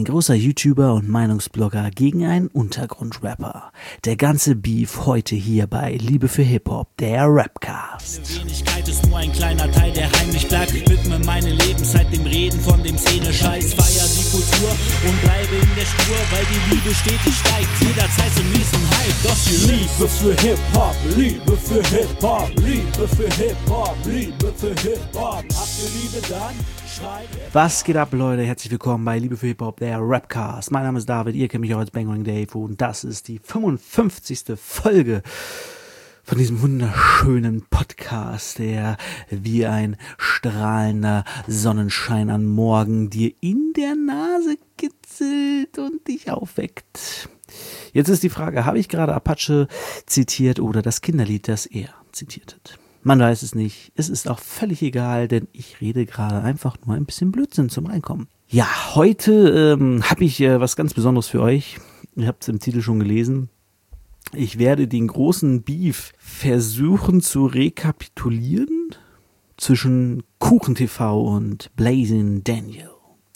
Ein großer YouTuber und Meinungsblogger gegen einen Untergrundrapper. Der ganze Beef heute hier bei Liebe für Hip-Hop, der Rapcast. Meine Wenigkeit ist nur ein kleiner Teil, der heimlich bleibt. Ich widme meine Lebenszeit dem Reden von dem Szene-Scheiß. Feier die Kultur und bleibe in der Spur, weil die Liebe stetig steigt. Jederzeit zum nächsten Hype. Doch die Liebe für Hip-Hop, Liebe für Hip-Hop, Liebe für Hip-Hop, Liebe für Hip-Hop. Habt ihr Liebe dann? Was geht ab, Leute? Herzlich willkommen bei Liebe für Hip-Hop, der Rapcast. Mein Name ist David, ihr kennt mich auch als Bangering Dave und das ist die 55. Folge von diesem wunderschönen Podcast, der wie ein strahlender Sonnenschein am Morgen dir in der Nase kitzelt und dich aufweckt. Jetzt ist die Frage, habe ich gerade Apache zitiert oder das Kinderlied, das er zitiert hat? Man weiß es nicht. Es ist auch völlig egal, denn ich rede gerade einfach nur ein bisschen Blödsinn zum Reinkommen. Ja, heute habe ich was ganz Besonderes für euch. Ihr habt es im Titel schon gelesen. Ich werde den großen Beef versuchen zu rekapitulieren zwischen KuchenTV und Blazing Daniel.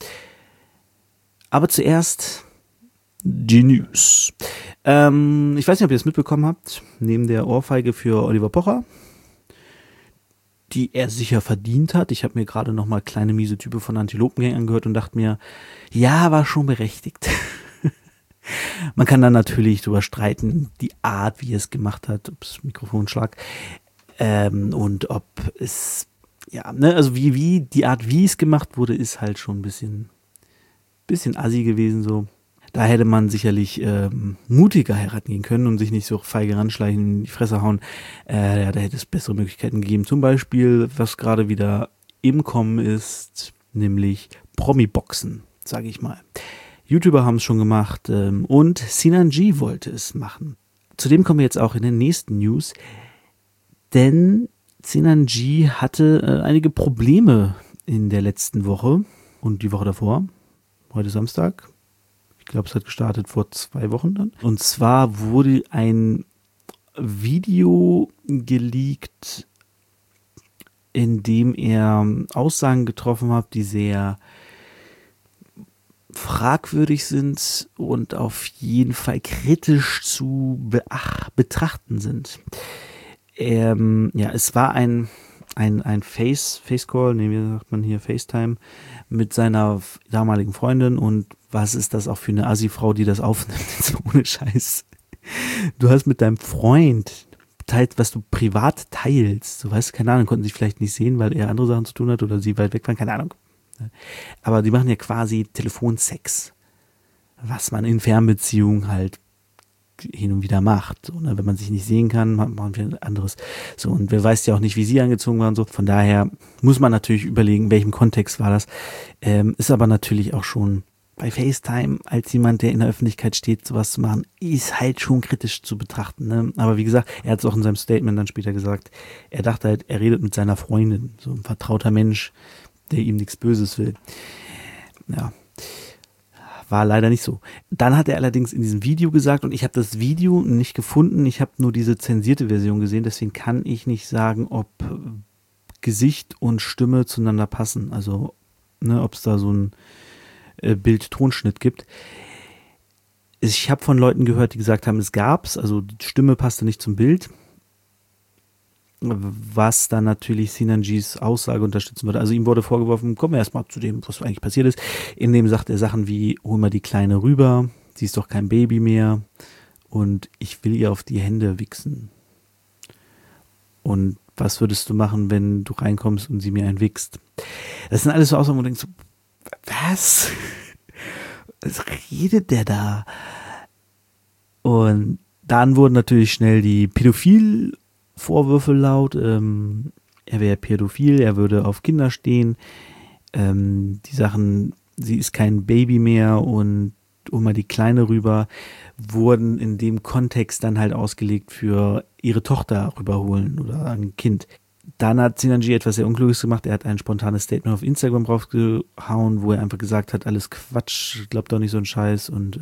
Aber zuerst die News. Ich weiß nicht, ob ihr es mitbekommen habt. Neben der Ohrfeige für Oliver Pocher, die er sicher verdient hat. Ich habe mir gerade nochmal kleine miese Type von Antilopengang angehört und dachte mir, ja, war schon berechtigt. Man kann dann natürlich drüber streiten, die Art, wie er es gemacht hat, ob es Mikrofonschlag und ob es, ja, ne, also wie die Art, wie es gemacht wurde, ist halt schon ein bisschen assi gewesen so. Da hätte man sicherlich mutiger heiraten gehen können und sich nicht so feige ranschleichen, in die Fresse hauen. Ja, da hätte es bessere Möglichkeiten gegeben. Zum Beispiel, was gerade wieder im Kommen ist, nämlich Promi-Boxen, sage ich mal. YouTuber haben es schon gemacht und Sinan G wollte es machen. Zudem kommen wir jetzt auch in den nächsten News, denn Sinan G hatte einige Probleme in der letzten Woche und die Woche davor. Heute Samstag. Ich glaube, es hat gestartet vor 2 Wochen dann. Und zwar wurde ein Video geleakt, in dem er Aussagen getroffen hat, die sehr fragwürdig sind und auf jeden Fall kritisch zu betrachten sind. Ja, es war ein Face-Call, wie sagt man hier, FaceTime, mit seiner damaligen Freundin. Und was ist das auch für eine Assi-Frau, die das aufnimmt, jetzt ohne Scheiß. Du hast mit deinem Freund teilt, was du privat teilst. Du weißt, keine Ahnung, konnten sich vielleicht nicht sehen, weil er andere Sachen zu tun hat oder sie weit weg waren, keine Ahnung. Aber die machen ja quasi Telefonsex, was man in Fernbeziehungen halt hin und wieder macht. So, ne? Wenn man sich nicht sehen kann, machen wir ein anderes. So, und wer weiß ja auch nicht, wie sie angezogen waren. So. Von daher muss man natürlich überlegen, in welchem Kontext war das. Ist aber natürlich auch schon bei FaceTime als jemand, der in der Öffentlichkeit steht, sowas zu machen, ist halt schon kritisch zu betrachten. Ne? Aber wie gesagt, er hat es auch in seinem Statement dann später gesagt, er dachte halt, er redet mit seiner Freundin, so ein vertrauter Mensch, der ihm nichts Böses will. Ja, war leider nicht so. Dann hat er allerdings in diesem Video gesagt, und ich habe das Video nicht gefunden, ich habe nur diese zensierte Version gesehen, deswegen kann ich nicht sagen, ob Gesicht und Stimme zueinander passen. Also, ne, ob es da so ein Bild-Tonschnitt gibt. Ich habe von Leuten gehört, die gesagt haben, es gab's, also die Stimme passte nicht zum Bild, was dann natürlich Sinan Gs Aussage unterstützen würde. Also ihm wurde vorgeworfen, kommen wir erstmal zu dem, was eigentlich passiert ist. In dem sagt er Sachen wie, hol mal die Kleine rüber, sie ist doch kein Baby mehr und ich will ihr auf die Hände wichsen. Und was würdest du machen, wenn du reinkommst und sie mir einen wichst? Das sind alles so Aussagen, wo du denkst, so, was? Was redet der da? Und dann wurden natürlich schnell die Pädophil-Vorwürfe laut. Er wäre pädophil, er würde auf Kinder stehen. Die Sachen, sie ist kein Baby mehr und hol mal die Kleine rüber, wurden in dem Kontext dann halt ausgelegt für ihre Tochter rüberholen oder ein Kind. Dann hat Sinan G etwas sehr Unkluges gemacht. Er hat ein spontanes Statement auf Instagram rausgehauen, wo er einfach gesagt hat, alles Quatsch, glaubt doch nicht so einen Scheiß und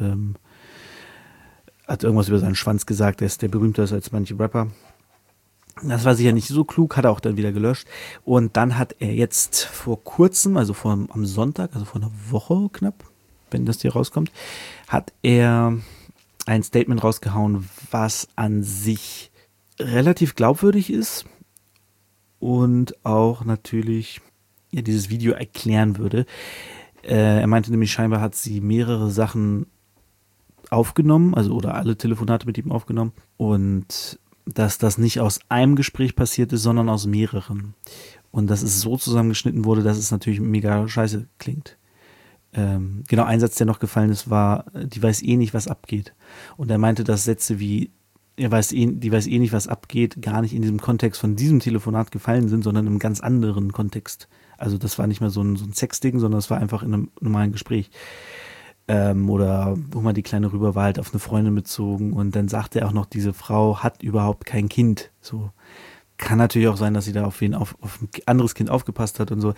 hat irgendwas über seinen Schwanz gesagt, der berühmter ist als manche Rapper. Das war sicher nicht so klug, hat er auch dann wieder gelöscht. Und dann hat er jetzt vor kurzem, also am Sonntag, also vor einer Woche knapp, wenn das hier rauskommt, hat er ein Statement rausgehauen, was an sich relativ glaubwürdig ist und auch natürlich dieses Video erklären würde. Er meinte nämlich, scheinbar hat sie mehrere Sachen aufgenommen, also oder alle Telefonate mit ihm aufgenommen und dass das nicht aus einem Gespräch passiert ist, sondern aus mehreren. Und dass es so zusammengeschnitten wurde, dass es natürlich mega scheiße klingt. Genau, ein Satz, der noch gefallen ist, war, die weiß eh nicht, was abgeht. Und er meinte, dass Sätze wie, die weiß eh nicht, was abgeht, gar nicht in diesem Kontext von diesem Telefonat gefallen sind, sondern in einem ganz anderen Kontext. Also das war nicht mehr so ein Sexding, sondern es war einfach in einem normalen Gespräch. Oder wo man die Kleine rüber war, halt auf eine Freundin bezogen und dann sagte er auch noch, diese Frau hat überhaupt kein Kind. So kann natürlich auch sein, dass sie da auf ein anderes Kind aufgepasst hat und so.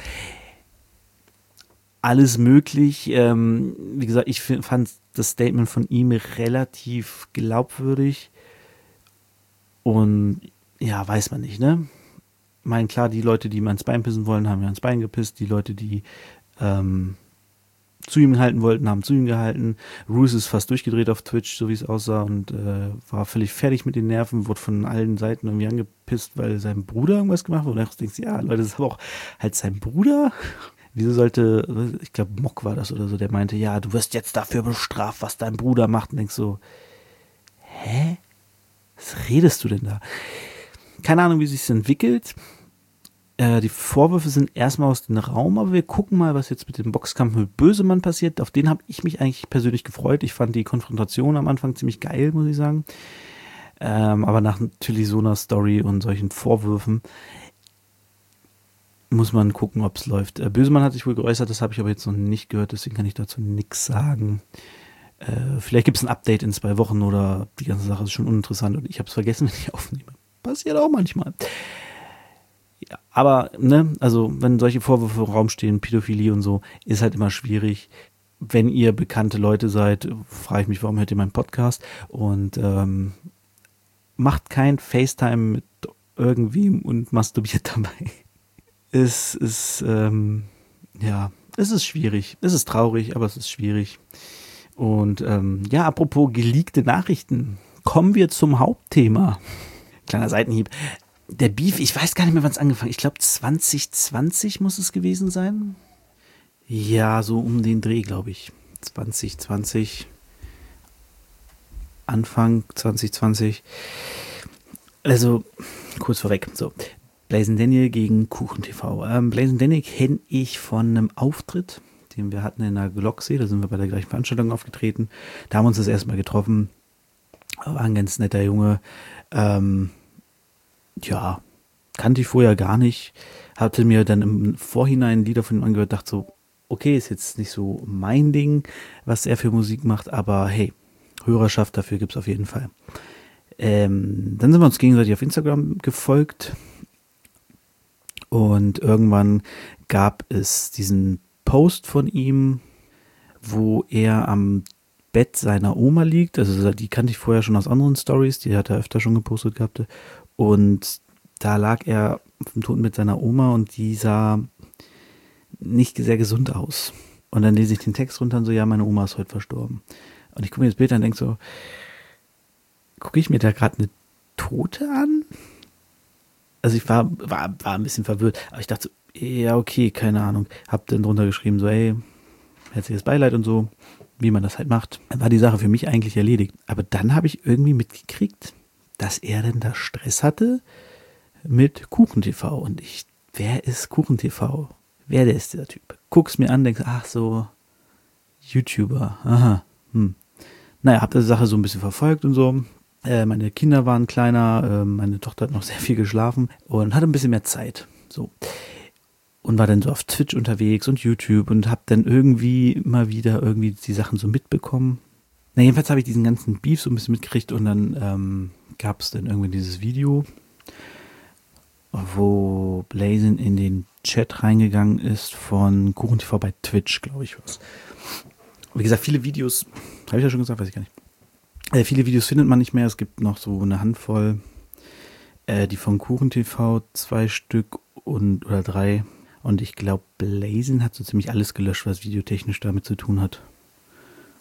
Alles möglich. Wie gesagt, ich fand das Statement von ihm relativ glaubwürdig und ja, weiß man nicht, ne? Ich meine, klar, die Leute, die ihm ans Bein pissen wollen, haben ja ans Bein gepisst. Die Leute, die zu ihm halten wollten, haben zu ihm gehalten. Roos ist fast durchgedreht auf Twitch, so wie es aussah, und war völlig fertig mit den Nerven, wurde von allen Seiten irgendwie angepisst, weil sein Bruder irgendwas gemacht hat. Und du denkst, ja, Leute, das ist aber auch halt sein Bruder. Wieso sollte, ich glaube, Mock war das oder so, der meinte, ja, du wirst jetzt dafür bestraft, was dein Bruder macht. Und denkst so, hä? Was redest du denn da? Keine Ahnung, wie sich's entwickelt. Die Vorwürfe sind erstmal aus dem Raum, aber wir gucken mal, was jetzt mit dem Boxkampf mit Bösemann passiert. Auf den habe ich mich eigentlich persönlich gefreut. Ich fand die Konfrontation am Anfang ziemlich geil, muss ich sagen. Aber nach natürlich so einer Story und solchen Vorwürfen muss man gucken, ob es läuft. Bösemann hat sich wohl geäußert, das habe ich aber jetzt noch nicht gehört, deswegen kann ich dazu nichts sagen. Vielleicht gibt es ein Update in 2 Wochen oder die ganze Sache ist schon uninteressant und ich habe es vergessen, wenn ich aufnehme. Passiert auch manchmal. Ja, aber, ne, also wenn solche Vorwürfe im Raum stehen, Pädophilie und so, ist halt immer schwierig. Wenn ihr bekannte Leute seid, frage ich mich, warum hört ihr meinen Podcast? Und macht kein FaceTime mit irgendwem und masturbiert dabei. Es ist, ja, es ist schwierig. Es ist traurig, aber es ist schwierig. Und ja, apropos geleakte Nachrichten, kommen wir zum Hauptthema. Kleiner Seitenhieb. Der Beef, ich weiß gar nicht mehr, wann es angefangen hat. Ich glaube 2020 muss es gewesen sein. Ja, so um den Dreh, glaube ich. 2020. Anfang 2020. Also, kurz vorweg. So, Blazing Daniel gegen KuchenTV. Blazing Daniel kenne ich von einem Auftritt, den wir hatten in der Glocksee. Da sind wir bei der gleichen Veranstaltung aufgetreten. Da haben wir uns das erste Mal getroffen. War ein ganz netter Junge. Ja, kannte ich vorher gar nicht. Hatte mir dann im Vorhinein Lieder von ihm angehört, dachte so, okay, ist jetzt nicht so mein Ding, was er für Musik macht, aber hey, Hörerschaft dafür gibt's auf jeden Fall. Dann sind wir uns gegenseitig auf Instagram gefolgt und irgendwann gab es diesen Post von ihm, wo er am Bett seiner Oma liegt, also die kannte ich vorher schon aus anderen Stories, die hat er öfter schon gepostet gehabt, und da lag er auf dem Toten mit seiner Oma und die sah nicht sehr gesund aus. Und dann lese ich den Text runter und so, ja, meine Oma ist heute verstorben. Und ich gucke mir das Bild an und denke so, gucke ich mir da gerade eine Tote an? Also ich war ein bisschen verwirrt, aber ich dachte so, ja, okay, keine Ahnung. Hab dann drunter geschrieben, so, ey, herzliches Beileid und so, wie man das halt macht. Dann war die Sache für mich eigentlich erledigt. Aber dann habe ich irgendwie mitgekriegt, dass er denn da Stress hatte mit KuchenTV. Und wer ist KuchenTV? Wer ist dieser Typ? Guck's mir an, denkst, ach so, YouTuber, aha, Naja, hab die Sache so ein bisschen verfolgt und so. Meine Kinder waren kleiner, meine Tochter hat noch sehr viel geschlafen und hatte ein bisschen mehr Zeit. So. Und war dann so auf Twitch unterwegs und YouTube und hab dann irgendwie immer wieder irgendwie die Sachen so mitbekommen. Na, jedenfalls habe ich diesen ganzen Beef so ein bisschen mitgekriegt und dann gab es dann irgendwie dieses Video, wo Blazin in den Chat reingegangen ist von KuchenTV bei Twitch, glaube ich was. Wie gesagt, viele Videos, habe ich ja schon gesagt, weiß ich gar nicht. Viele Videos findet man nicht mehr, es gibt noch so eine Handvoll, die von KuchenTV 2 Stück oder 3. Und ich glaube, Blazin hat so ziemlich alles gelöscht, was videotechnisch damit zu tun hat.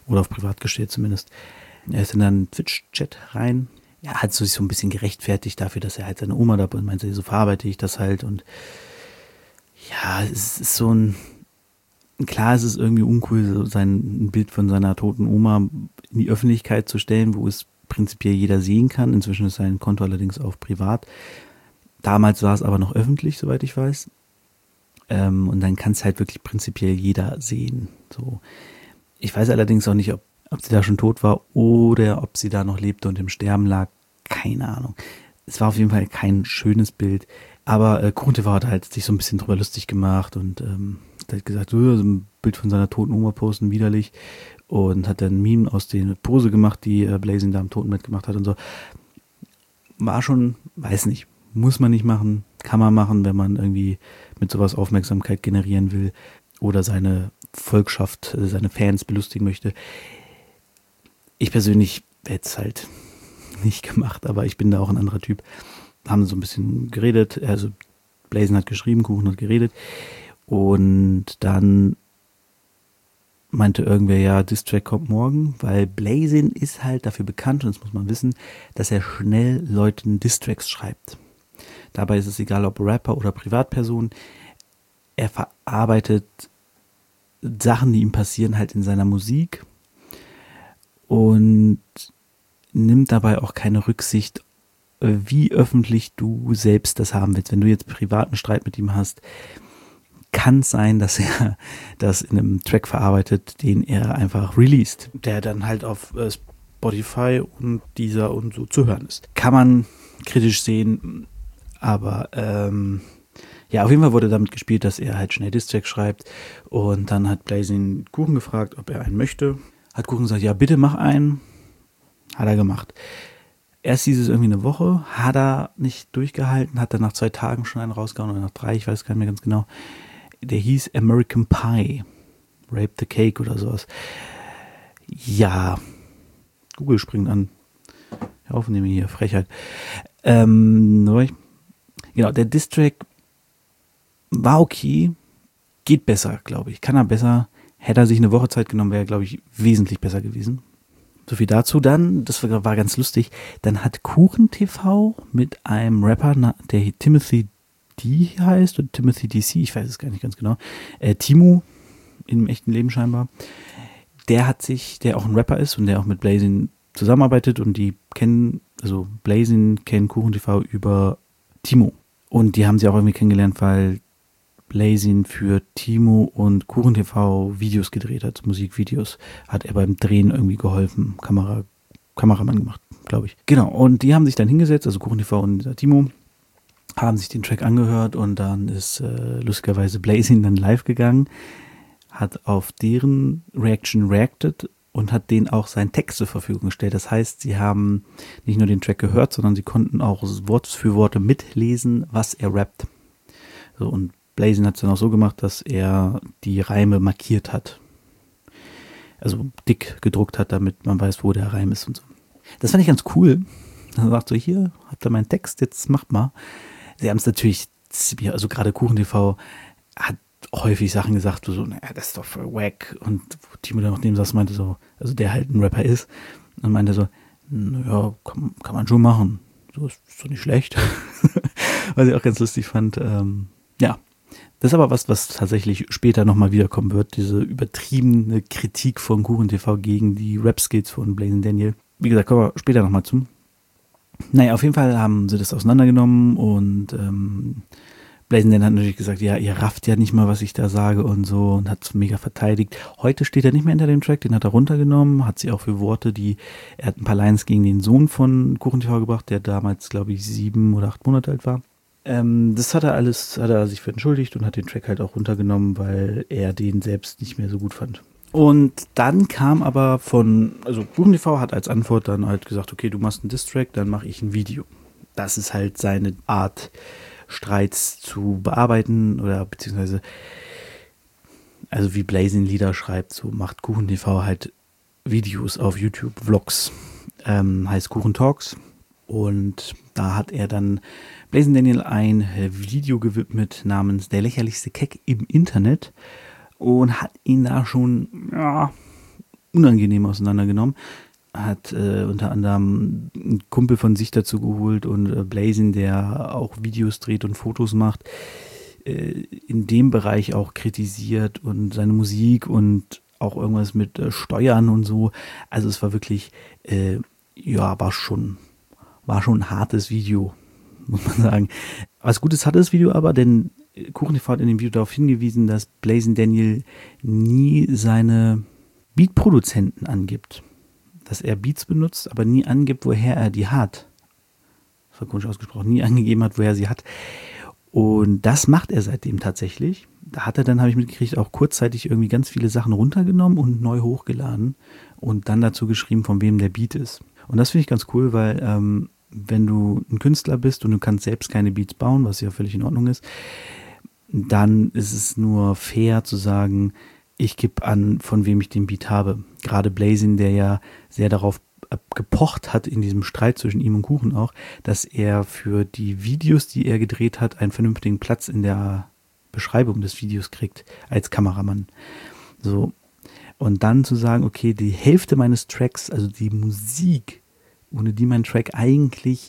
Oder auf privat gestellt zumindest. Er ist in einen Twitch-Chat rein. Er hat sich so ein bisschen gerechtfertigt dafür, dass er halt seine Oma da und meinte, so verarbeite ich das halt. Und ja, es ist so klar, es ist irgendwie uncool, so ein Bild von seiner toten Oma in die Öffentlichkeit zu stellen, wo es prinzipiell jeder sehen kann. Inzwischen ist sein Konto allerdings auch privat. Damals war es aber noch öffentlich, soweit ich weiß. Und dann kann es halt wirklich prinzipiell jeder sehen. So. Ich weiß allerdings auch nicht, ob sie da schon tot war oder ob sie da noch lebte und im Sterben lag. Keine Ahnung. Es war auf jeden Fall kein schönes Bild. Aber KuchenTV hat halt sich so ein bisschen drüber lustig gemacht und hat gesagt, so ein Bild von seiner toten Oma posten, widerlich. Und hat dann ein Meme aus der Pose gemacht, die Blazing da am Totenbett gemacht hat und so. War schon, weiß nicht, muss man nicht machen, kann man machen, wenn man irgendwie mit sowas Aufmerksamkeit generieren will oder seine Volkschaft, seine Fans belustigen möchte. Ich persönlich hätte es halt nicht gemacht, aber ich bin da auch ein anderer Typ. Haben so ein bisschen geredet, also Blazing hat geschrieben, Kuchen hat geredet und dann meinte irgendwer, ja, Distrack kommt morgen, weil Blazing ist halt dafür bekannt, und das muss man wissen, dass er schnell Leuten Distracks schreibt. Dabei ist es egal, ob Rapper oder Privatperson, er verarbeitet Sachen, die ihm passieren, halt in seiner Musik und nimmt dabei auch keine Rücksicht, wie öffentlich du selbst das haben willst. Wenn du jetzt privaten Streit mit ihm hast, kann es sein, dass er das in einem Track verarbeitet, den er einfach released, der dann halt auf Spotify und Deezer und so zu hören ist. Kann man kritisch sehen, aber ja, auf jeden Fall wurde damit gespielt, dass er halt schnell Diss-Track schreibt und dann hat Blazing Kuchen gefragt, ob er einen möchte. Hat Kuchen gesagt, ja, bitte mach einen. Hat er gemacht. Erst hieß es irgendwie eine Woche, hat er nicht durchgehalten, hat dann nach 2 Tagen schon einen rausgehauen oder nach 3, ich weiß gar nicht mehr ganz genau. Der hieß American Pie, Rape the Cake oder sowas. Ja, Google springt an. Hör auf, nehme hier, Frechheit. Genau, der Diss-Track war okay, geht besser, glaube ich. Kann er besser. Hätte er sich eine Woche Zeit genommen, wäre er, glaube ich, wesentlich besser gewesen. So viel dazu dann, das war ganz lustig. Dann hat KuchenTV mit einem Rapper, der Timothy D heißt, oder Timothy DC, ich weiß es gar nicht ganz genau, Timo, im echten Leben scheinbar, der auch ein Rapper ist und der auch mit Blazing zusammenarbeitet und die kennen, also Blazing kennt KuchenTV über Timo. Und die haben sie auch irgendwie kennengelernt, weil Blazing für Timo und KuchenTV Videos gedreht hat, Musikvideos. Hat er beim Drehen irgendwie geholfen, Kameramann gemacht, glaube ich. Genau, und die haben sich dann hingesetzt, also KuchenTV und Timo, haben sich den Track angehört und dann ist lustigerweise Blazing dann live gegangen, hat auf deren Reaction reacted und hat denen auch seinen Text zur Verfügung gestellt. Das heißt, sie haben nicht nur den Track gehört, sondern sie konnten auch Wort für Worte mitlesen, was er rappt. So, und Blazing hat es dann auch so gemacht, dass er die Reime markiert hat. Also dick gedruckt hat, damit man weiß, wo der Reim ist und so. Das fand ich ganz cool. Dann sagt so, hier, habt ihr meinen Text, jetzt macht mal. Sie haben es natürlich, also gerade KuchenTV hat häufig Sachen gesagt, so, naja, das ist doch voll wack. Und Timo dann noch neben saß, meinte so, also der halt ein Rapper ist, und meinte so, naja, kann man schon machen. So ist doch nicht schlecht. Was ich auch ganz lustig fand. Ja, das ist aber was tatsächlich später nochmal wiederkommen wird, diese übertriebene Kritik von KuchenTV gegen die Rap-Skills von Blazing Daniel. Wie gesagt, kommen wir später nochmal zu. Naja, auf jeden Fall haben sie das auseinandergenommen und Blazing Daniel hat natürlich gesagt, ja, ihr rafft ja nicht mal, was ich da sage und so, und hat es mega verteidigt. Heute steht er nicht mehr hinter dem Track, den hat er runtergenommen, hat sie auch für Worte, er hat ein paar Lines gegen den Sohn von KuchenTV gebracht, der damals, glaube ich, 7 oder 8 Monate alt war. Das hat er sich für entschuldigt und hat den Track halt auch runtergenommen, weil er den selbst nicht mehr so gut fand. Und dann kam aber also KuchenTV hat als Antwort dann halt gesagt, okay, du machst einen Diss-Track, dann mache ich ein Video. Das ist halt seine Art, Streits zu bearbeiten oder beziehungsweise, also wie Blazing Lieder schreibt, so macht KuchenTV halt Videos auf YouTube, Vlogs, heißt Kuchen Talks. Und da hat er dann Blazing Daniel ein Video gewidmet namens Der lächerlichste Keck im Internet und hat ihn da schon unangenehm auseinandergenommen. Hat unter anderem einen Kumpel von sich dazu geholt und Blazin, der auch Videos dreht und Fotos macht, in dem Bereich auch kritisiert und seine Musik und auch irgendwas mit Steuern und so. Also es war wirklich, war schon ein hartes Video, muss man sagen. Was Gutes hatte das Video aber, denn KuchenTV hat in dem Video darauf hingewiesen, dass Blazin Daniel nie seine Beatproduzenten angibt. Dass er Beats benutzt, aber nie angibt, woher er die hat. Das war komisch ausgesprochen, nie angegeben hat, woher er sie hat. Und das macht er seitdem tatsächlich. Da hat er dann, habe ich mitgekriegt, auch kurzzeitig irgendwie ganz viele Sachen runtergenommen und neu hochgeladen und dann dazu geschrieben, von wem der Beat ist. Und das finde ich ganz cool, weil wenn du ein Künstler bist und du kannst selbst keine Beats bauen, was ja völlig in Ordnung ist, dann ist es nur fair zu sagen, ich gebe an, von wem ich den Beat habe. Gerade Blazin, der ja sehr darauf gepocht hat in diesem Streit zwischen ihm und Kuchen auch, dass er für die Videos, die er gedreht hat, einen vernünftigen Platz in der Beschreibung des Videos kriegt als Kameramann. So. Und dann zu sagen, okay, die Hälfte meines Tracks, also die Musik, ohne die mein Track eigentlich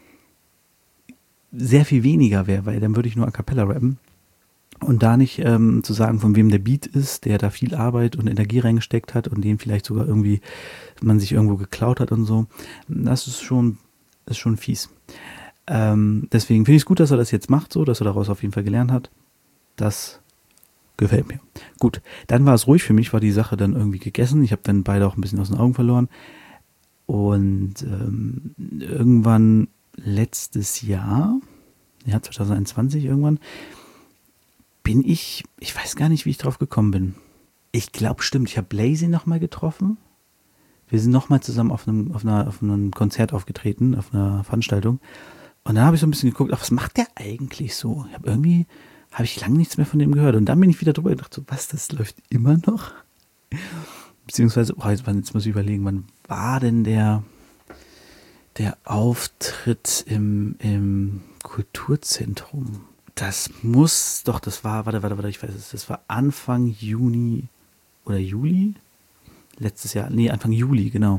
sehr viel weniger wäre, weil dann würde ich nur a cappella rappen. Und da nicht zu sagen, von wem der Beat ist, der da viel Arbeit und Energie reingesteckt hat und den vielleicht sogar irgendwie man sich irgendwo geklaut hat und so, das ist schon fies. Deswegen finde ich es gut, dass er das jetzt macht, so, dass er daraus auf jeden Fall gelernt hat. Das gefällt mir. Gut, dann war es ruhig für mich, war die Sache dann irgendwie gegessen. Ich habe dann beide auch ein bisschen aus den Augen verloren. Und irgendwann letztes Jahr, 2021 irgendwann, bin ich weiß gar nicht, wie ich drauf gekommen bin. Ich glaube, stimmt, ich habe Blazin nochmal getroffen. Wir sind nochmal zusammen auf einem Konzert aufgetreten, auf einer Veranstaltung. Und dann habe ich so ein bisschen geguckt, ach, was macht der eigentlich so? Habe ich lange nichts mehr von dem gehört. Und dann bin ich wieder drüber gedacht, so, was, das läuft immer noch? Beziehungsweise, jetzt muss ich überlegen, wann war denn der Auftritt im Kulturzentrum? Das war, ich weiß es, das war Anfang Juni oder Juli? Letztes Jahr, Anfang Juli, genau.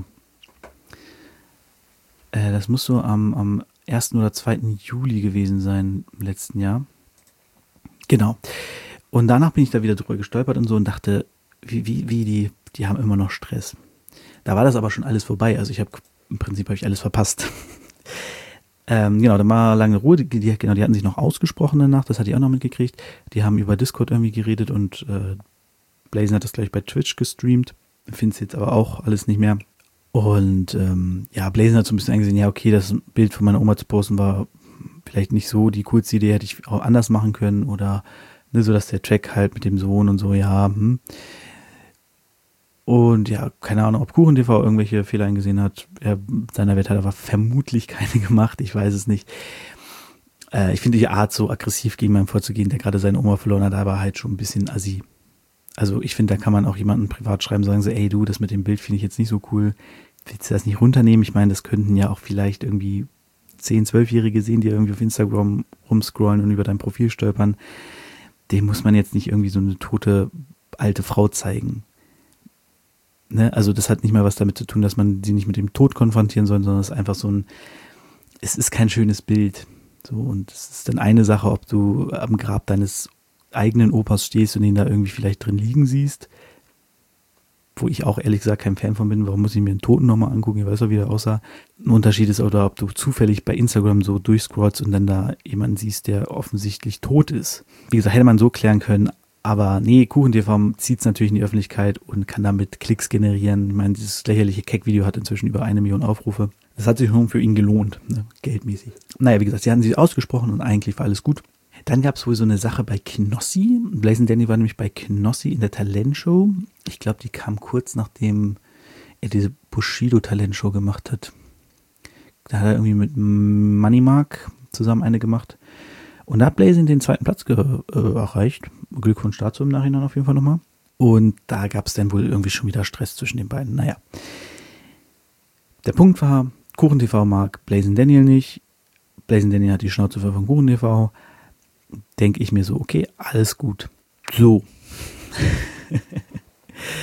Das muss so am 1. oder 2. Juli gewesen sein im letzten Jahr. Genau. Und danach bin ich da wieder drüber gestolpert und so und dachte, die haben immer noch Stress. Da war das aber schon alles vorbei. Also im Prinzip habe ich alles verpasst. Genau, da war lange Ruhe. Die hatten sich noch ausgesprochen danach, das hatte ich auch noch mitgekriegt. Die haben über Discord irgendwie geredet und Blazin hat das gleich bei Twitch gestreamt. Finde es jetzt aber auch alles nicht mehr. Und Blazin hat so ein bisschen eingesehen, ja okay, das Bild von meiner Oma zu posten war vielleicht nicht so die coolste Idee, hätte ich auch anders machen können oder so, dass der Track halt mit dem Sohn und so, Und ja, keine Ahnung, ob KuchenTV irgendwelche Fehler eingesehen hat. Seiner Wert hat aber vermutlich keine gemacht, ich weiß es nicht. Ich finde die Art, so aggressiv gegen meinen vorzugehen, der gerade seine Oma verloren hat, aber halt schon ein bisschen assi. Also ich finde, da kann man auch jemanden privat schreiben, sagen so, ey du, das mit dem Bild finde ich jetzt nicht so cool. Willst du das nicht runternehmen? Ich meine, das könnten ja auch vielleicht irgendwie 10-, 12-Jährige sehen, die irgendwie auf Instagram rumscrollen und über dein Profil stolpern. Dem muss man jetzt nicht irgendwie so eine tote alte Frau zeigen. Ne? Also das hat nicht mal was damit zu tun, dass man sie nicht mit dem Tod konfrontieren soll, sondern es ist einfach es ist kein schönes Bild. So, und es ist dann eine Sache, ob du am Grab deines eigenen Opas stehst und ihn da irgendwie vielleicht drin liegen siehst, wo ich auch ehrlich gesagt kein Fan von bin. Warum muss ich mir einen Toten nochmal angucken? Ich weiß auch, wie der aussah. Ein Unterschied ist, oder ob du zufällig bei Instagram so durchscrollst und dann da jemanden siehst, der offensichtlich tot ist. Wie gesagt, hätte man so klären können, aber nee, KuchenTV zieht es natürlich in die Öffentlichkeit und kann damit Klicks generieren. Ich meine, dieses lächerliche Keck-Video hat inzwischen über 1 Million Aufrufe. Das hat sich schon für ihn gelohnt, ne? Geldmäßig. Naja, wie gesagt, sie hatten sich ausgesprochen und eigentlich war alles gut. Dann gab es wohl so eine Sache bei Knossi. Blazin Daniel war nämlich bei Knossi in der Talentshow. Ich glaube, die kam kurz nachdem er diese Bushido-Talentshow gemacht hat. Da hat er irgendwie mit Money Mark zusammen eine gemacht. Und da hat Blazin den 2. Platz erreicht. Glückwunsch dazu im Nachhinein auf jeden Fall nochmal. Und da gab es dann wohl irgendwie schon wieder Stress zwischen den beiden. Naja. Der Punkt war, KuchenTV mag Blazin Daniel nicht. Blazin Daniel hat die Schnauze voll von KuchenTV. Denke ich mir so, okay, alles gut. So.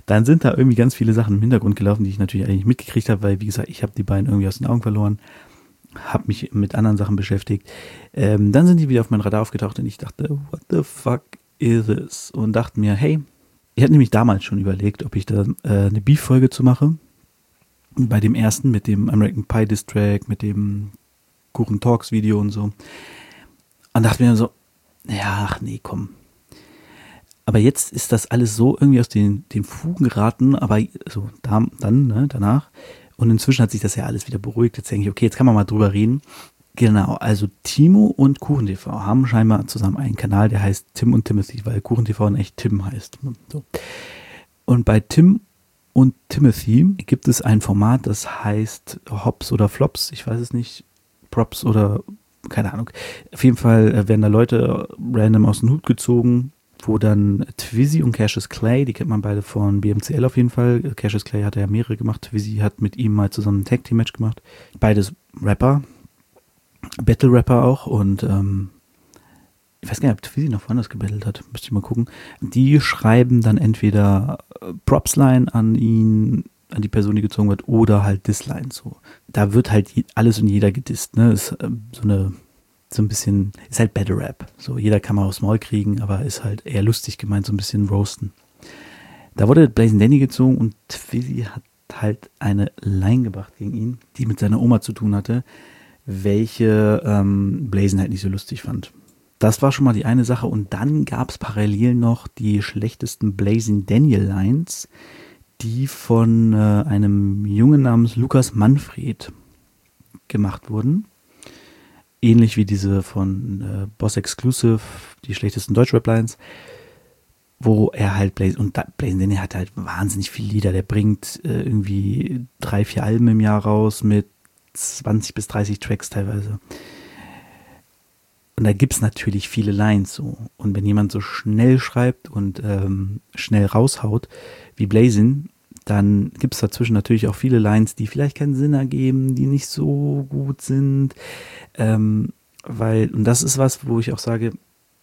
Dann sind da irgendwie ganz viele Sachen im Hintergrund gelaufen, die ich natürlich eigentlich mitgekriegt habe, weil, wie gesagt, ich habe die beiden irgendwie aus den Augen verloren, habe mich mit anderen Sachen beschäftigt. Dann sind die wieder auf mein Radar aufgetaucht und ich dachte, what the fuck is this? Und dachte mir, hey, ich hatte nämlich damals schon überlegt, ob ich da eine Beef-Folge zu mache. Bei dem ersten, mit dem American Pie Diss-Track, mit dem Kuchen Talks Video und so. Und dachte mir so, ja, ach nee, komm. Aber jetzt ist das alles so irgendwie aus den Fugen geraten, aber so danach. Und inzwischen hat sich das ja alles wieder beruhigt. Jetzt denke ich, okay, jetzt kann man mal drüber reden. Genau, also Timo und KuchenTV haben scheinbar zusammen einen Kanal, der heißt Tim und Timothy, weil KuchenTV in echt Tim heißt. So. Und bei Tim und Timothy gibt es ein Format, das heißt Hops oder Flops, ich weiß es nicht, Props oder keine Ahnung. Auf jeden Fall werden da Leute random aus dem Hut gezogen, wo dann Twizzy und Cassius Clay, die kennt man beide von BMCL auf jeden Fall. Cassius Clay hat ja mehrere gemacht, Twizzy hat mit ihm mal zusammen ein Tag-Team-Match gemacht. Beides Rapper, Battle-Rapper auch und ich weiß gar nicht, ob Twizzy noch woanders gebattelt hat, müsste ich mal gucken. Die schreiben dann entweder Props-Line an ihn, an die Person, die gezogen wird, oder halt Diss-Line. So. Da wird halt alles und jeder gedisst, ne? Ist so ein bisschen, ist halt Battle Rap. So, jeder kann mal aufs Maul kriegen, aber ist halt eher lustig gemeint, so ein bisschen roasten. Da wurde Blazing Danny gezogen und Twizzy hat halt eine Line gebracht gegen ihn, die mit seiner Oma zu tun hatte, welche Blazing halt nicht so lustig fand. Das war schon mal die eine Sache und dann gab es parallel noch die schlechtesten Blazing Daniel Lines, die von einem Jungen namens Lukas Manfred gemacht wurden. Ähnlich wie diese von Boss Exclusive, die schlechtesten Deutschrap-Lines, wo er halt Blazing Danny hat halt wahnsinnig viele Lieder. Der bringt irgendwie 3-4 Alben im Jahr raus mit 20 bis 30 Tracks teilweise. Und da gibt es natürlich viele Lines so. Und wenn jemand so schnell schreibt und schnell raushaut wie Blazing, dann gibt es dazwischen natürlich auch viele Lines, die vielleicht keinen Sinn ergeben, die nicht so gut sind. Und das ist was, wo ich auch sage,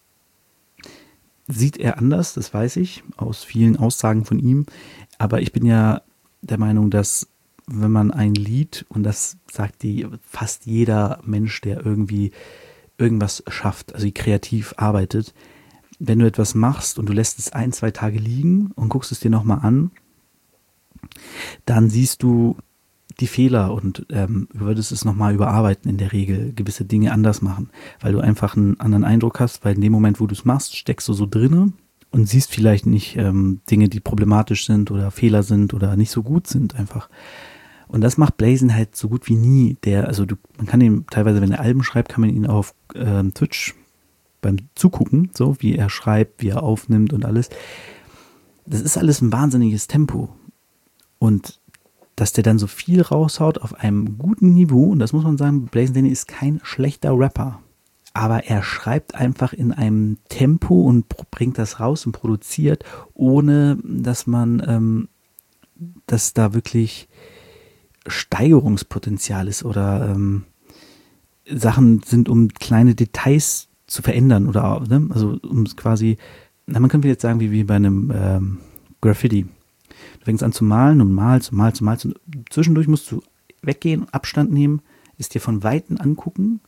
sieht er anders, das weiß ich, aus vielen Aussagen von ihm. Aber ich bin ja der Meinung, dass wenn man ein Lied, und das sagt fast jeder Mensch, der irgendwie irgendwas schafft, also kreativ arbeitet, wenn du etwas machst und du lässt es 1-2 Tage liegen und guckst es dir nochmal an, dann siehst du die Fehler und würdest es nochmal überarbeiten in der Regel, gewisse Dinge anders machen, weil du einfach einen anderen Eindruck hast, weil in dem Moment, wo du es machst, steckst du so drinne und siehst vielleicht nicht Dinge, die problematisch sind oder Fehler sind oder nicht so gut sind einfach. Und das macht Blazing halt so gut wie nie. Man kann ihn teilweise, wenn er Alben schreibt, kann man ihn auf Twitch beim Zugucken, so wie er schreibt, wie er aufnimmt und alles. Das ist alles ein wahnsinniges Tempo. Und dass der dann so viel raushaut auf einem guten Niveau, und das muss man sagen, Blazing Danny ist kein schlechter Rapper. Aber er schreibt einfach in einem Tempo und bringt das raus und produziert, ohne dass dass da wirklich Steigerungspotenzial ist oder Sachen sind, um kleine Details zu verändern oder also um es quasi, man könnte jetzt sagen, wie bei einem Graffiti. Du fängst an zu malen und malst und zwischendurch musst du weggehen, Abstand nehmen, es dir von Weitem angucken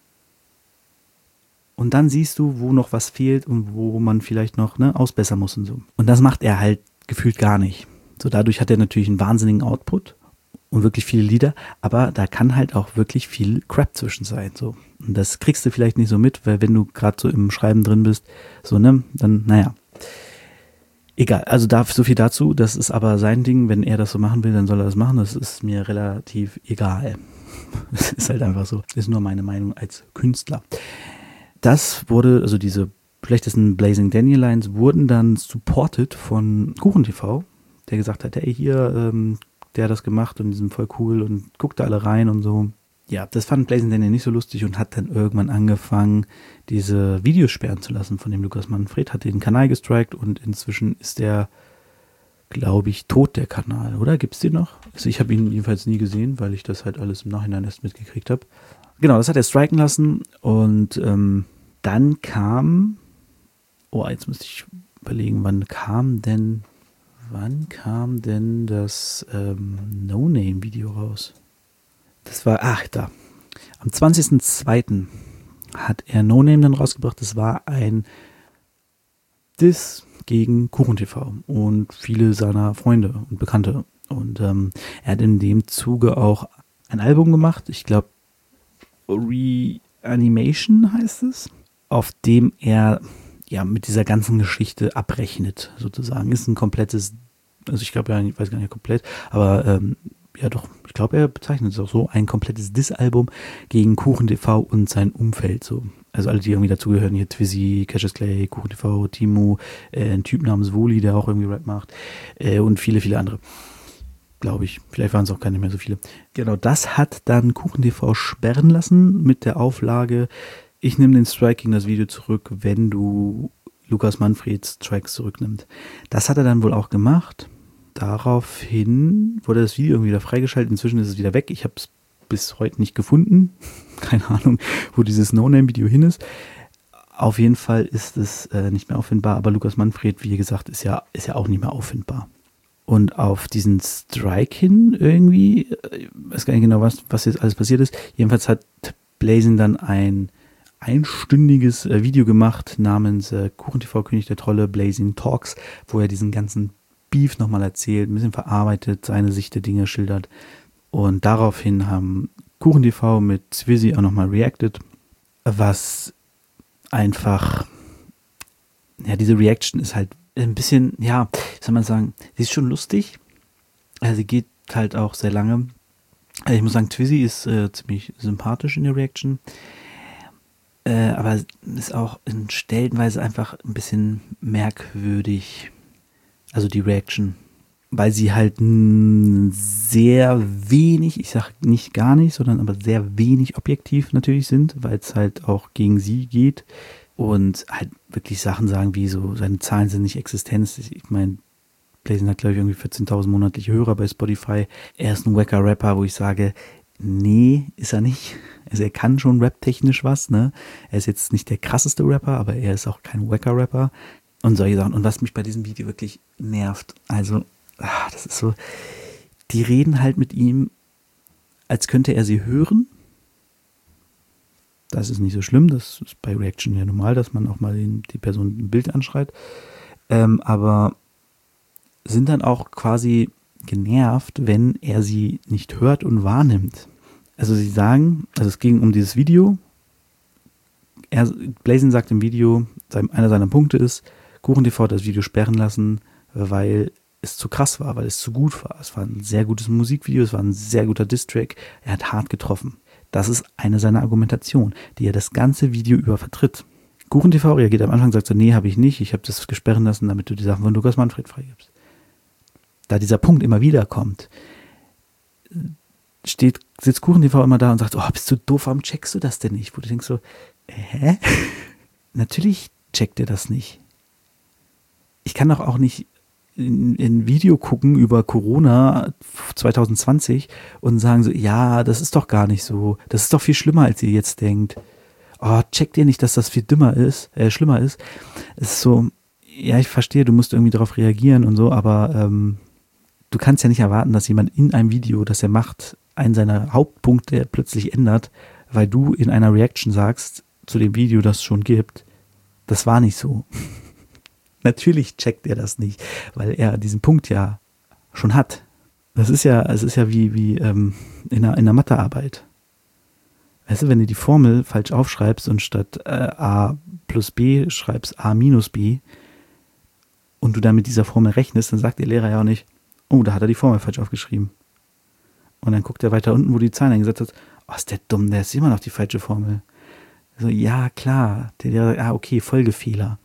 und dann siehst du, wo noch was fehlt und wo man vielleicht noch ausbessern muss und so. Und das macht er halt gefühlt gar nicht. So, dadurch hat er natürlich einen wahnsinnigen Output und wirklich viele Lieder, aber da kann halt auch wirklich viel Crap zwischen sein. So. Und das kriegst du vielleicht nicht so mit, weil wenn du gerade so im Schreiben drin bist, dann, naja. Egal, also so viel dazu, das ist aber sein Ding, wenn er das so machen will, dann soll er das machen, das ist mir relativ egal. Das ist halt einfach so, das ist nur meine Meinung als Künstler. Das wurde, also diese schlechtesten Blazing Danny Lines wurden dann supported von KuchenTV, der gesagt hat, hey, hier, der hat das gemacht und die sind voll cool und guckt da alle rein und so. Ja, das fand Blazing Danny nicht so lustig und hat dann irgendwann angefangen, diese Videos sperren zu lassen von dem Lukas Manfred, hat den Kanal gestrikt und inzwischen ist der, glaube ich, tot, der Kanal, oder? Gibt's den noch? Also ich habe ihn jedenfalls nie gesehen, weil ich das halt alles im Nachhinein erst mitgekriegt habe. Genau, das hat er striken lassen und dann kam, jetzt müsste ich überlegen, wann kam denn Wann kam denn das No-Name-Video raus? Das war, da. Am 20.02. hat er No Name dann rausgebracht. Das war ein Diss gegen KuchenTV und viele seiner Freunde und Bekannte. Und er hat in dem Zuge auch ein Album gemacht. Ich glaube, Reanimation heißt es, auf dem er ja mit dieser ganzen Geschichte abrechnet, sozusagen. Ist ein komplettes, also ich glaube ja, ich weiß gar nicht komplett, aber ja doch, ich glaube, er bezeichnet es auch so, ein komplettes Diss-Album gegen KuchenTV und sein Umfeld. So. Also alle, die irgendwie dazugehören, hier Twizzy, Cassius Clay, KuchenTV, Timo, ein Typ namens Woli, der auch irgendwie Rap macht und viele, viele andere. Glaube ich. Vielleicht waren es auch gar nicht mehr so viele. Genau, das hat dann KuchenTV sperren lassen mit der Auflage, ich nehme den Strike gegen das Video zurück, wenn du Lukas Manfreds Tracks zurücknimmst. Das hat er dann wohl auch gemacht. Daraufhin wurde das Video irgendwie wieder freigeschaltet. Inzwischen ist es wieder weg. Ich habe es bis heute nicht gefunden. Keine Ahnung, wo dieses No-Name-Video hin ist. Auf jeden Fall ist es nicht mehr auffindbar. Aber Lukas Manfred, wie gesagt, ist ja auch nicht mehr auffindbar. Und auf diesen Strike hin irgendwie, ich weiß gar nicht genau, was jetzt alles passiert ist. Jedenfalls hat Blazin dann ein einstündiges Video gemacht namens KuchenTV König der Trolle, Blazin Talks, wo er diesen ganzen Beef nochmal erzählt, ein bisschen verarbeitet, seine Sicht der Dinge schildert. Und daraufhin haben KuchenTV mit Twizzy auch nochmal reacted, was einfach, ja, diese Reaction ist halt ein bisschen, ja, wie soll man sagen, sie ist schon lustig, also sie geht halt auch sehr lange. Also ich muss sagen, Twizzy ist ziemlich sympathisch in der Reaction, aber ist auch in stellenweise einfach ein bisschen merkwürdig. Also die Reaction, weil sie halt sehr wenig, ich sage nicht gar nicht, sondern aber sehr wenig objektiv natürlich sind, weil es halt auch gegen sie geht und halt wirklich Sachen sagen wie so, seine Zahlen sind nicht existenz. Ich meine, Blazin hat glaube ich irgendwie 14.000 monatliche Hörer bei Spotify. Er ist ein wacker Rapper, wo ich sage, nee, ist er nicht. Also er kann schon raptechnisch was, ne? Er ist jetzt nicht der krasseste Rapper, aber er ist auch kein wacker Rapper. Und solche Sachen. Und was mich bei diesem Video wirklich nervt, also, das ist so, die reden halt mit ihm, als könnte er sie hören. Das ist nicht so schlimm, das ist bei Reaction ja normal, dass man auch mal die Person ein Bild anschreit. Aber sind dann auch quasi genervt, wenn er sie nicht hört und wahrnimmt. Also sie sagen, also es ging um dieses Video. Blazin sagt im Video, einer seiner Punkte ist, KuchenTV hat das Video sperren lassen, weil es zu krass war, weil es zu gut war. Es war ein sehr gutes Musikvideo, es war ein sehr guter Diss-Track. Er hat hart getroffen. Das ist eine seiner Argumentationen, die er das ganze Video über vertritt. KuchenTV reagiert am Anfang und sagt so, nee, habe ich nicht. Ich habe das gesperren lassen, damit du die Sachen von Lukas Manfred freigibst. Da dieser Punkt immer wieder kommt, sitzt KuchenTV immer da und sagt, oh, bist du doof, warum checkst du das denn nicht? Wo du denkst so, hä? Natürlich checkt er das nicht. Ich kann doch auch nicht in Video gucken über Corona 2020 und sagen so, ja, das ist doch gar nicht so. Das ist doch viel schlimmer, als ihr jetzt denkt. Oh, checkt ihr nicht, dass das viel schlimmer ist? Es ist so, ja, ich verstehe, du musst irgendwie darauf reagieren und so, aber du kannst ja nicht erwarten, dass jemand in einem Video, das er macht, einen seiner Hauptpunkte plötzlich ändert, weil du in einer Reaction sagst zu dem Video, das es schon gibt, das war nicht so. Natürlich checkt er das nicht, weil er diesen Punkt ja schon hat. Es ist ja wie in einer Mathearbeit. Weißt du, wenn du die Formel falsch aufschreibst und statt a plus b schreibst a minus b und du dann mit dieser Formel rechnest, dann sagt der Lehrer ja auch nicht, oh, da hat er die Formel falsch aufgeschrieben. Und dann guckt er weiter unten, wo die Zahlen eingesetzt hat, oh, ist der dumm, der ist immer noch die falsche Formel. So, ja, klar. Der Lehrer sagt, okay, Folgefehler.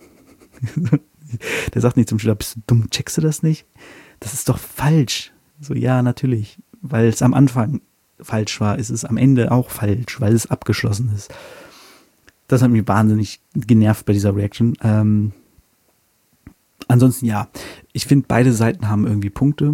Der sagt nicht zum Schüler, bist du dumm, checkst du das nicht? Das ist doch falsch. So, ja, natürlich. Weil es am Anfang falsch war, ist es am Ende auch falsch, weil es abgeschlossen ist. Das hat mich wahnsinnig genervt bei dieser Reaction. Ansonsten ja, ich finde, beide Seiten haben irgendwie Punkte,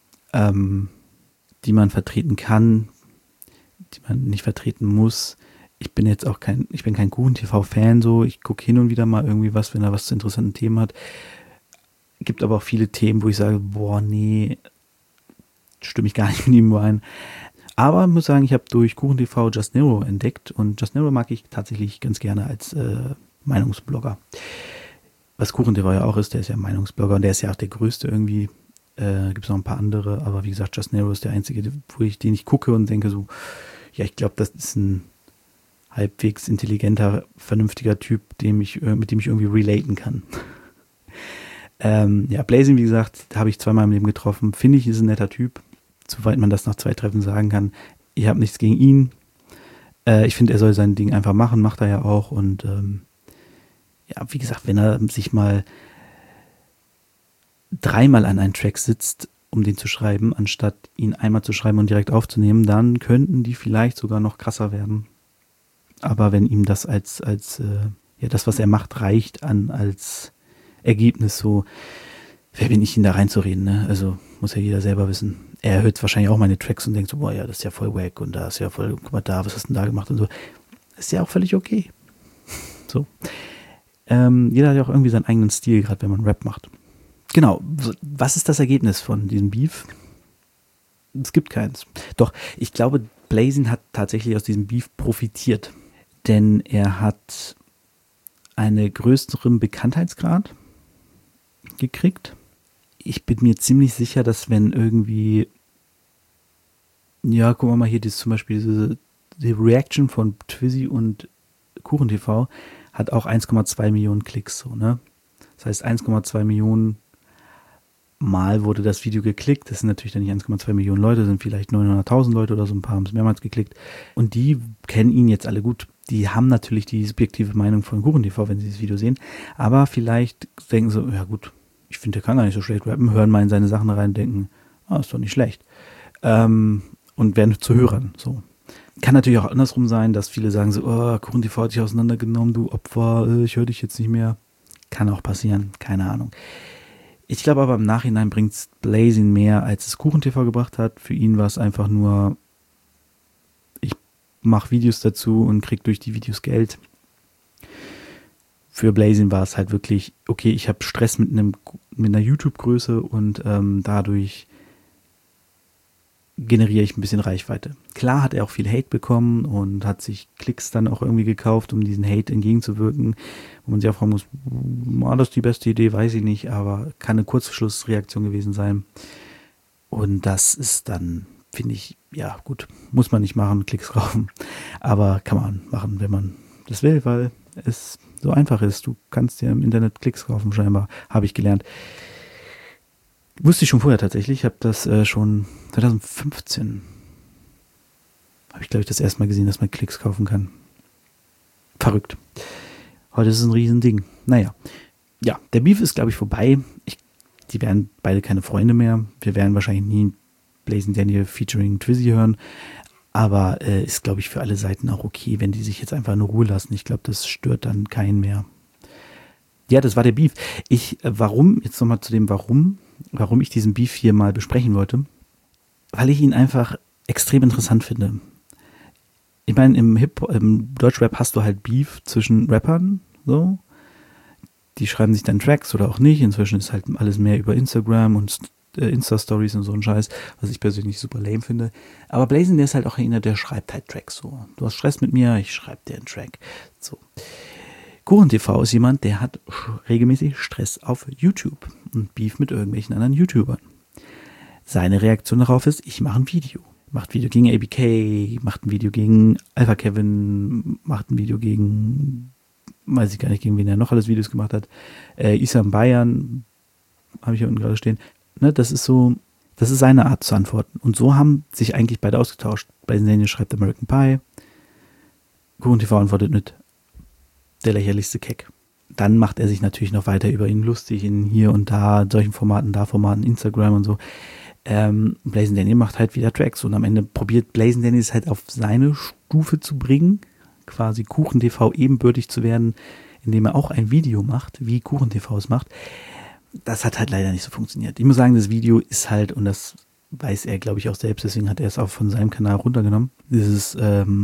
die man vertreten kann, die man nicht vertreten muss. Ich bin kein KuchenTV-Fan so, ich gucke hin und wieder mal irgendwie was, wenn er was zu interessanten Themen hat. Gibt aber auch viele Themen, wo ich sage, boah, nee, stimme ich gar nicht mit ihm überein. Aber ich muss sagen, ich habe durch KuchenTV Just Nero entdeckt und Just Nero mag ich tatsächlich ganz gerne als Meinungsblogger. Was KuchenTV ja auch ist, der ist ja Meinungsblogger und der ist ja auch der größte irgendwie. Gibt es noch ein paar andere, aber wie gesagt, Just Nero ist der einzige, den ich gucke und denke so, ja, ich glaube, das ist ein halbwegs intelligenter, vernünftiger Typ, mit dem ich irgendwie relaten kann. Blazing, wie gesagt, habe ich zweimal im Leben getroffen. Finde ich, ist ein netter Typ, soweit man das nach 2 Treffen sagen kann. Ich habe nichts gegen ihn. Ich finde, er soll sein Ding einfach machen, macht er ja auch. Und wie gesagt, wenn er sich mal 3-mal an einen Track sitzt, um den zu schreiben, anstatt ihn einmal zu schreiben und direkt aufzunehmen, dann könnten die vielleicht sogar noch krasser werden. Aber wenn ihm das als das, was er macht, reicht als Ergebnis, so, wer bin ich, ihn da reinzureden, ne? Also muss ja jeder selber wissen. Er hört wahrscheinlich auch meine Tracks und denkt so, boah, ja, das ist ja voll wack und da ist ja voll, guck mal da, was hast du denn da gemacht und so. Das ist ja auch völlig okay. So. Jeder hat ja auch irgendwie seinen eigenen Stil, gerade wenn man Rap macht. Genau, was ist das Ergebnis von diesem Beef? Es gibt keins. Doch, ich glaube, Blazing hat tatsächlich aus diesem Beef profitiert, denn er hat einen größeren Bekanntheitsgrad gekriegt. Ich bin mir ziemlich sicher, dass wenn irgendwie, ja, gucken wir mal hier, zum Beispiel die Reaction von Twizzy und KuchenTV hat auch 1,2 Millionen Klicks, so, ne? Das heißt, 1,2 Millionen Mal wurde das Video geklickt. Das sind natürlich dann nicht 1,2 Millionen Leute, das sind vielleicht 900.000 Leute oder so, ein paar haben es mehrmals geklickt. Und die kennen ihn jetzt alle gut. Die haben natürlich die subjektive Meinung von KuchenTV, wenn sie das Video sehen. Aber vielleicht denken sie, ja gut, ich finde, der kann gar nicht so schlecht rappen, hören mal in seine Sachen rein und denken, ist doch nicht schlecht. Und werden zu Hörern, so. Kann natürlich auch andersrum sein, dass viele sagen so, KuchenTV hat dich auseinandergenommen, du Opfer, ich höre dich jetzt nicht mehr. Kann auch passieren, keine Ahnung. Ich glaube aber im Nachhinein bringt es Blazing mehr, als es KuchenTV gebracht hat. Für ihn war es einfach nur, ich mache Videos dazu und kriege durch die Videos Geld. Für Blazing war es halt wirklich, okay, ich habe Stress mit einer YouTube-Größe und dadurch generiere ich ein bisschen Reichweite. Klar hat er auch viel Hate bekommen und hat sich Klicks dann auch irgendwie gekauft, um diesen Hate entgegenzuwirken. Wo man sich auch fragen muss, war das die beste Idee, weiß ich nicht, aber kann eine Kurzschlussreaktion gewesen sein. Und das ist dann, finde ich, ja gut, muss man nicht machen, Klicks kaufen. Aber kann man machen, wenn man das will, weil es so einfach ist. Du kannst dir im Internet Klicks kaufen, scheinbar, habe ich gelernt. Wusste ich schon vorher tatsächlich. Ich habe das schon 2015 habe ich, glaube ich, das erste Mal gesehen, dass man Klicks kaufen kann. Verrückt. Heute ist es ein Riesending. Naja. Ja, der Beef ist, glaube ich, vorbei. Die werden beide keine Freunde mehr. Wir werden wahrscheinlich nie Blazing Daniel featuring Twizzy hören. Aber ist, glaube ich, für alle Seiten auch okay, wenn die sich jetzt einfach in Ruhe lassen. Ich glaube, das stört dann keinen mehr. Ja, das war der Beef. Jetzt nochmal zu dem Warum ich diesen Beef hier mal besprechen wollte. Weil ich ihn einfach extrem interessant finde. Ich meine, im Deutschrap hast du halt Beef zwischen Rappern, so. Die schreiben sich dann Tracks oder auch nicht. Inzwischen ist halt alles mehr über Instagram und Insta-Stories und so ein Scheiß, was ich persönlich super lame finde. Aber Blazing, der ist halt auch einer, der schreibt halt Tracks so. Du hast Stress mit mir, ich schreibe dir einen Track. So. KuchenTV ist jemand, der hat regelmäßig Stress auf YouTube und Beef mit irgendwelchen anderen YouTubern. Seine Reaktion darauf ist, ich mache ein Video. Macht ein Video gegen ABK, macht ein Video gegen Alpha Kevin, macht ein Video gegen, weiß ich gar nicht, gegen wen er noch alles Videos gemacht hat. Isam Bayern, habe ich hier unten gerade stehen. Ne, das ist seine Art zu antworten. Und so haben sich eigentlich beide ausgetauscht. Bei Daniel schreibt American Pie, KuchenTV antwortet mit der lächerlichste Keck. Dann macht er sich natürlich noch weiter über ihn lustig in hier und da, solchen Formaten, Instagram und so. Blazing Daniel macht halt wieder Tracks und am Ende probiert Blazing Daniel es halt auf seine Stufe zu bringen, quasi KuchenTV ebenbürtig zu werden, indem er auch ein Video macht, wie KuchenTV es macht. Das hat halt leider nicht so funktioniert. Ich muss sagen, das Video ist halt, und das weiß er, glaube ich, auch selbst, deswegen hat er es auch von seinem Kanal runtergenommen, dieses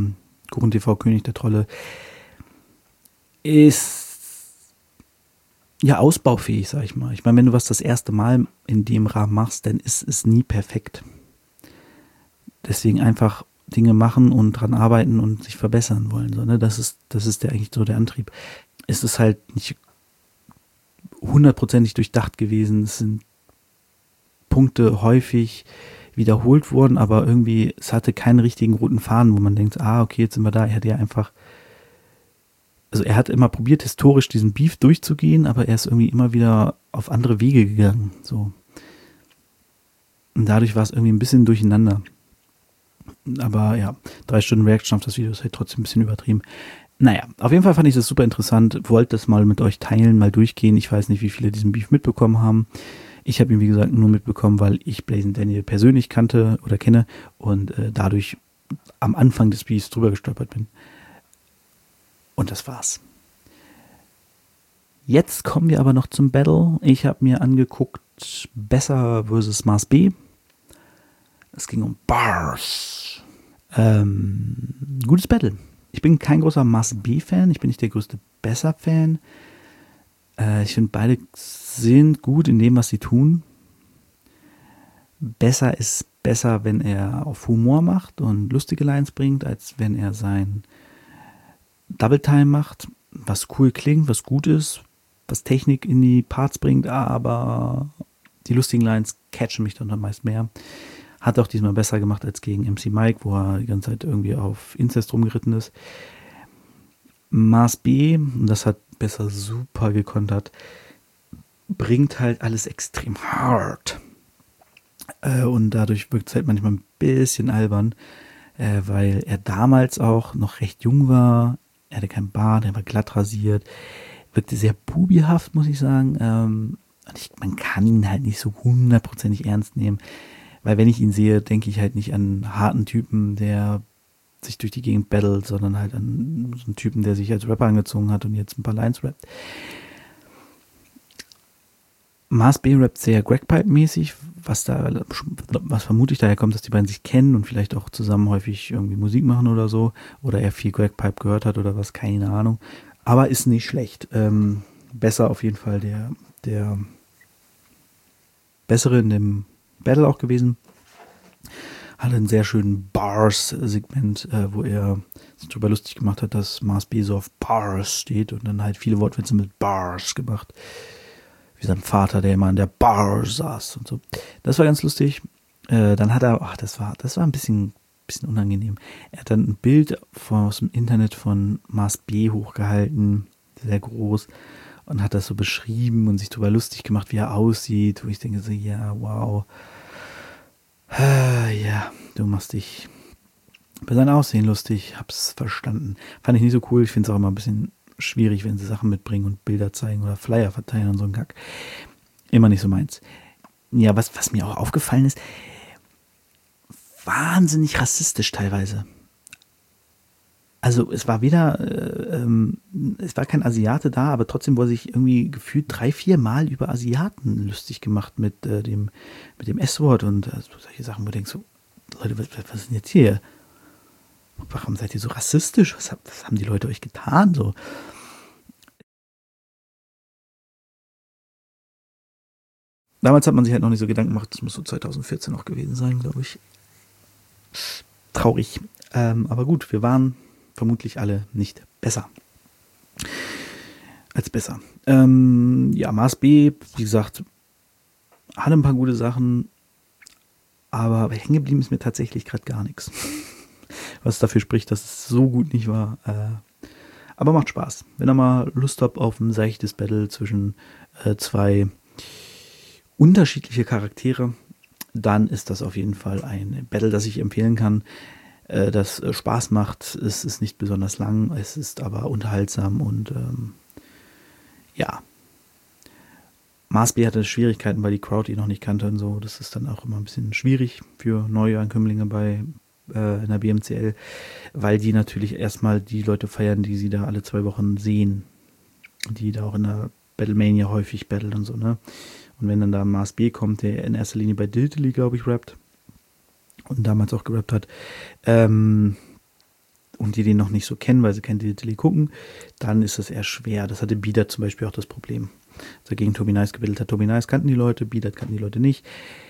KuchenTV König der Trolle ist ja, ausbaufähig, sag ich mal. Ich meine, wenn du was das erste Mal in dem Rahmen machst, dann ist es nie perfekt. Deswegen einfach Dinge machen und dran arbeiten und sich verbessern wollen. So, ne? Das ist eigentlich so der Antrieb. Es ist halt nicht 100%ig durchdacht gewesen. Es sind Punkte häufig wiederholt worden, aber irgendwie, es hatte keinen richtigen roten Faden, wo man denkt, okay, jetzt sind wir da. Er hat immer probiert, historisch diesen Beef durchzugehen, aber er ist irgendwie immer wieder auf andere Wege gegangen. So. Und dadurch war es irgendwie ein bisschen durcheinander. Aber ja, 3 Stunden Reaction auf das Video ist halt trotzdem ein bisschen übertrieben. Naja, auf jeden Fall fand ich das super interessant. Wollte das mal mit euch teilen, mal durchgehen. Ich weiß nicht, wie viele diesen Beef mitbekommen haben. Ich habe ihn, wie gesagt, nur mitbekommen, weil ich Blazing Daniel persönlich kannte oder kenne und dadurch am Anfang des Beefs drüber gestolpert bin. Und das war's. Jetzt kommen wir aber noch zum Battle. Ich habe mir angeguckt Besser vs. Mars B. Es ging um Bars. Gutes Battle. Ich bin kein großer Mars B-Fan. Ich bin nicht der größte Besser-Fan. Ich finde, beide sind gut in dem, was sie tun. Besser ist besser, wenn er auf Humor macht und lustige Lines bringt, als wenn er sein Double Time macht, was cool klingt, was gut ist, was Technik in die Parts bringt, aber die lustigen Lines catchen mich dann meist mehr. Hat auch diesmal besser gemacht als gegen MC Mike, wo er die ganze Zeit irgendwie auf Incest rumgeritten ist. Mars B, und das hat besser super gekontert, bringt halt alles extrem hart. Und dadurch wirkt es halt manchmal ein bisschen albern, weil er damals auch noch recht jung war. Er hatte keinen Bart, er war glatt rasiert, wirkte sehr bubihaft, muss ich sagen. Man kann ihn halt nicht so 100%ig ernst nehmen, weil wenn ich ihn sehe, denke ich halt nicht an einen harten Typen, der sich durch die Gegend battelt, sondern halt an so einen Typen, der sich als Rapper angezogen hat und jetzt ein paar Lines rappt. Mars B rappt sehr Crackpipe-mäßig, was vermutlich daher kommt, dass die beiden sich kennen und vielleicht auch zusammen häufig irgendwie Musik machen oder so, oder er viel Crackpipe gehört hat oder was, keine Ahnung. Aber ist nicht schlecht. Besser auf jeden Fall der Bessere in dem Battle auch gewesen. Hatte einen sehr schönen Bars-Segment, wo er sich darüber lustig gemacht hat, dass Mars B so auf Bars steht und dann halt viele Wortwitze mit Bars gemacht. Wie sein Vater, der immer an der Bar saß und so. Das war ganz lustig. Dann hat er, das war ein bisschen unangenehm. Er hat dann ein Bild aus dem Internet von Mars B hochgehalten, sehr groß, und hat das so beschrieben und sich darüber lustig gemacht, wie er aussieht, wo ich denke so, ja, wow. Ja, du machst dich bei seinem Aussehen lustig, hab's verstanden. Fand ich nicht so cool, ich finde es auch immer ein bisschen schwierig, wenn sie Sachen mitbringen und Bilder zeigen oder Flyer verteilen und so ein Kack. Immer nicht so meins. Ja, was mir auch aufgefallen ist, wahnsinnig rassistisch teilweise. Also es war es war kein Asiate da, aber trotzdem wurde sich irgendwie gefühlt 3-4 Mal über Asiaten lustig gemacht mit dem S-Wort und solche Sachen, wo du denkst, so, Leute, was ist denn jetzt hier? Warum seid ihr so rassistisch? Was haben die Leute euch getan? So. Damals hat man sich halt noch nicht so Gedanken gemacht, das muss so 2014 auch gewesen sein, glaube ich. Traurig. Aber gut, wir waren vermutlich alle nicht besser. Als besser. Ja, Mars B, wie gesagt, hatte ein paar gute Sachen, aber hängen geblieben ist mir tatsächlich gerade gar nichts. Was dafür spricht, dass es so gut nicht war. Aber macht Spaß. Wenn ihr mal Lust habt auf ein seichtes Battle zwischen 2 unterschiedliche Charaktere, dann ist das auf jeden Fall ein Battle, das ich empfehlen kann, das Spaß macht. Es ist nicht besonders lang, es ist aber unterhaltsam und ja. Mars B hatte Schwierigkeiten, weil die Crowd ihn noch nicht kannte und so. Das ist dann auch immer ein bisschen schwierig für neue Ankömmlinge in der BMCL, weil die natürlich erstmal die Leute feiern, die sie da alle 2 Wochen sehen, die da auch in der Battlemania häufig battlen und so, ne? Und wenn dann da Mars B kommt, der in erster Linie bei Diltily, glaube ich, rappt und damals auch gerappt hat, und die den noch nicht so kennen, weil sie kein Diltily gucken, dann ist das eher schwer. Das hatte Bieder zum Beispiel auch das Problem. als er gegen Tobi Nice gebettelt hat. Tobi Nice kannten die Leute, B-Dat kannten die Leute nicht.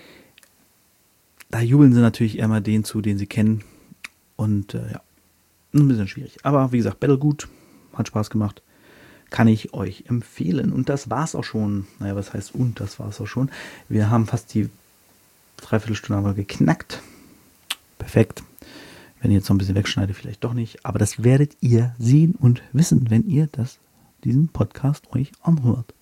Da jubeln sie natürlich eher mal den zu, den sie kennen. Und ja, ein bisschen schwierig. Aber wie gesagt, Battle gut, hat Spaß gemacht. Kann ich euch empfehlen. Und das war's auch schon. Naja, was heißt und? Das war's auch schon. Wir haben fast die Dreiviertelstunde aber geknackt. Perfekt. Wenn ihr jetzt noch ein bisschen wegschneidet, vielleicht doch nicht. Aber das werdet ihr sehen und wissen, wenn ihr diesen Podcast euch anhört.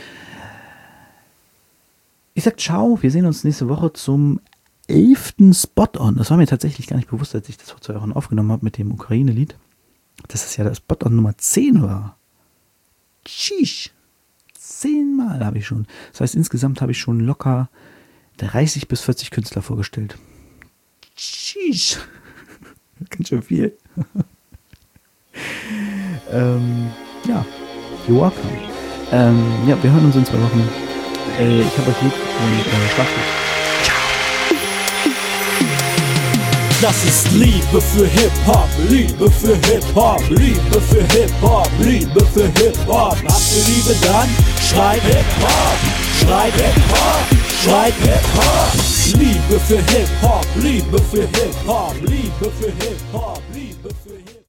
Ich sag ciao. Wir sehen uns nächste Woche zum 11. Spot-On. Das war mir tatsächlich gar nicht bewusst, als ich das vor 2 Wochen aufgenommen habe mit dem Ukraine-Lied, dass es ja das Spot-On Nummer 10 war. Tschüss. 10 Mal habe ich schon. Das heißt, insgesamt habe ich schon locker 30 bis 40 Künstler vorgestellt. Tschüss. Ganz schön viel. Ja, you're welcome. Ja, wir hören uns in 2 Wochen. Ich habe euch lieb und schlaft gut. Das ist Liebe für Hip-Hop, Liebe für Hip-Hop, Liebe für Hip-Hop, Liebe für Hip-Hop. Habt ihr Liebe, dann schreit Hip-Hop, schreit Hip-Hop, schreit Hip-Hop. Liebe für Hip-Hop, Liebe für Hip-Hop, Liebe für Hip-Hop, Liebe